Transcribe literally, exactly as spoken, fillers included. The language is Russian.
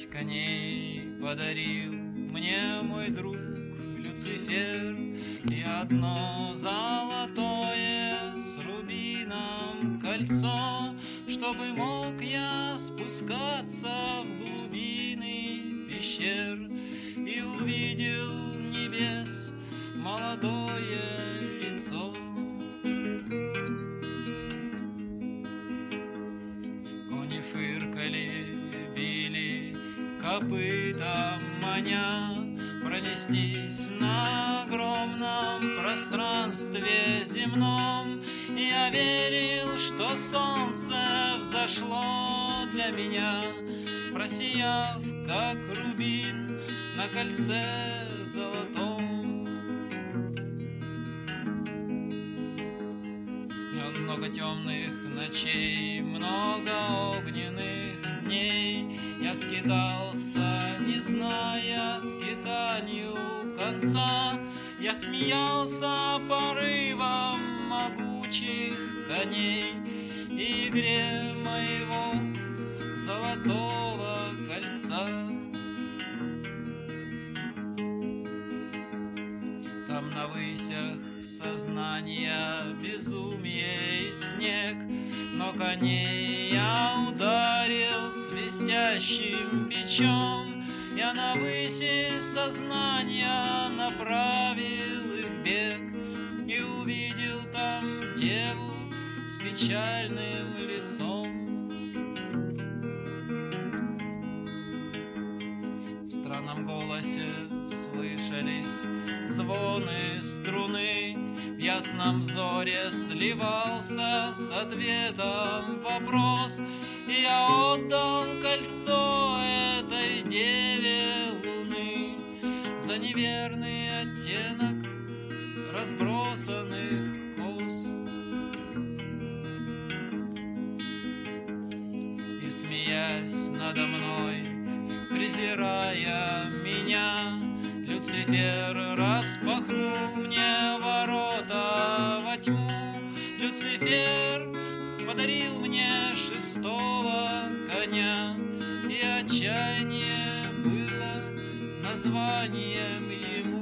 Шесть коней подарил мне мой друг Люцифер, и одно золотое с рубином кольцо, чтобы мог я спускаться в глубины пещер и увидел небес молодое лицо. Кони фыркали, били копытом маня пронестись на огромном пространстве земном. Я верил, что солнце взошло для меня, просияв, как рубин на кольце золотом. Много темных ночей, много огненных дней я скитался, не зная скитанию конца. Я смеялся порывом могучих коней и игре моего золотого кольца. Там на высях сознания безумие и снег, но коней я ударил свистящим бичом. Я на выси сознания направил их бег и увидел там деву с печальным лицом. В странном голосе слышались звоны струны, в ясном взоре сливался с ответом вопрос. И я отдал кольцо этой деве луны за неверный оттенок разбросанных кос. И, смеясь надо мной, презирая меня, Люцифер распахнул мне ворота во тьму. Люцифер подарил мне шестого коня, и отчаяние было названием ему.